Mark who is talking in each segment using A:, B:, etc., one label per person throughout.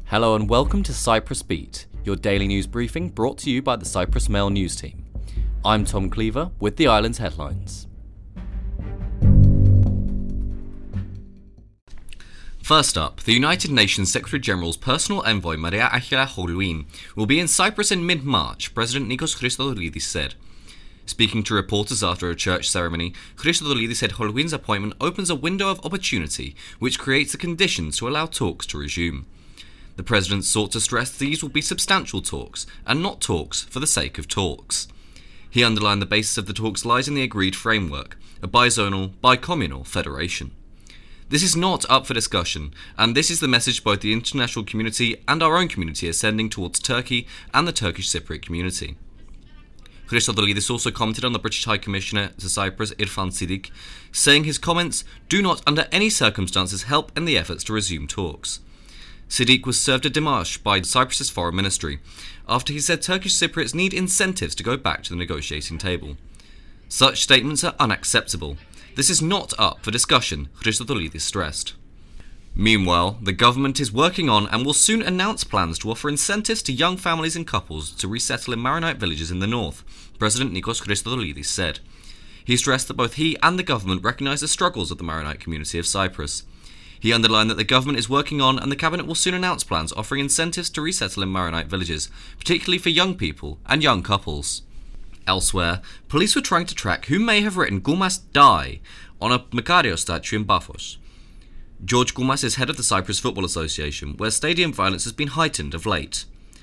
A: Hello and welcome to Cyprus Beat, your daily news briefing brought to you by the Cyprus Mail news team. I'm Tom Cleaver with the island's headlines. First up, the United Nations Secretary-General's personal envoy Maria Angela Holguin will be in Cyprus in mid-March, President Nikos Christodoulidis said. Speaking to reporters after a church ceremony, Christodoulidis said Holguin's appointment opens a window of opportunity which creates the conditions to allow talks to resume. The president sought to stress these will be substantial talks, and not talks for the sake of talks. He underlined the basis of the talks lies in the agreed framework, a bizonal, bicommunal federation. This is not up for discussion, and this is the message both the international community and our own community are sending towards Turkey and the Turkish Cypriot community. Christodoulidis also commented on the British High Commissioner to Cyprus, Irfan Siddiq, saying his comments do not under any circumstances help in the efforts to resume talks. Siddiq was served a démarche by Cyprus's foreign ministry after he said Turkish Cypriots need incentives to go back to the negotiating table. Such statements are unacceptable. This is not up for discussion, Christodoulidis stressed. Meanwhile, the government is working on and will soon announce plans to offer incentives to young families and couples to resettle in Maronite villages in the north, President Nikos Christodoulidis said. He stressed that both he and the government recognise the struggles of the Maronite community of Cyprus. He underlined that the government is working on and the cabinet will soon announce plans offering incentives to resettle in Maronite villages, particularly for young people and young couples. Elsewhere, police were trying to track who may have written Goumas Die on a Makarios statue in Paphos. George Goumas is head of the Cyprus Football Association, where stadium violence has been heightened of late.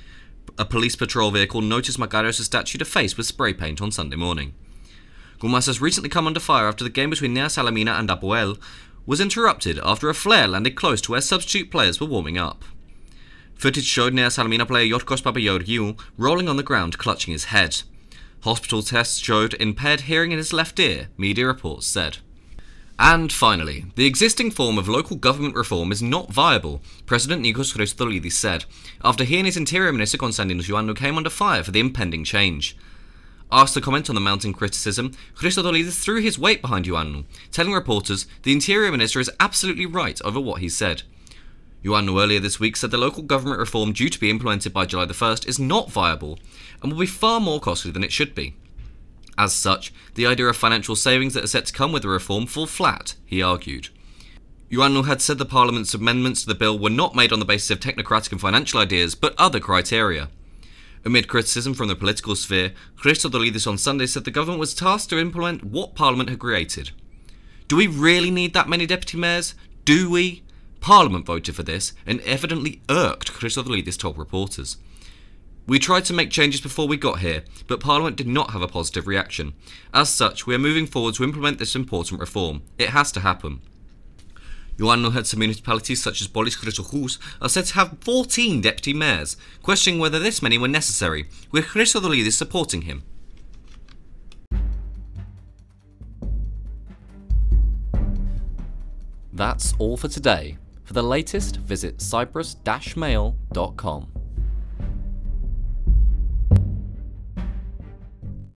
A: A police patrol vehicle noticed Makarios' statue to face with spray paint on Sunday morning. Goumas has recently come under fire after the game between Nea Salamina and Apoel was interrupted after a flare landed close to where substitute players were warming up. Footage showed Nea Salamina player Yorgos Papageorgiou rolling on the ground, clutching his head. Hospital tests showed impaired hearing in his left ear, media reports said. And finally, the existing form of local government reform is not viable, President Nikos Christodoulidis said, after he and his Interior Minister Konstantinos Ioannou came under fire for the impending change. Asked to comment on the mounting criticism, Christodoulidis threw his weight behind Ioannou, telling reporters the Interior Minister is absolutely right over what he said. Ioannou earlier this week said the local government reform due to be implemented by July the 1st is not viable and will be far more costly than it should be. As such, the idea of financial savings that are set to come with the reform fall flat, he argued. Ioannou had said the Parliament's amendments to the bill were not made on the basis of technocratic and financial ideas, but other criteria. Amid criticism from the political sphere, Christodoulidis on Sunday said the government was tasked to implement what Parliament had created. Do we really need that many deputy mayors? Do we? Parliament voted for this and evidently irked, Christodoulidis told reporters. We tried to make changes before we got here, but Parliament did not have a positive reaction. As such, we are moving forward to implement this important reform. It has to happen. Ioannou had some municipalities such as Polis Chrysochous are said to have 14 deputy mayors, questioning whether this many were necessary, with Christodoulidis supporting him. That's all for today. For the latest, visit cyprus-mail.com.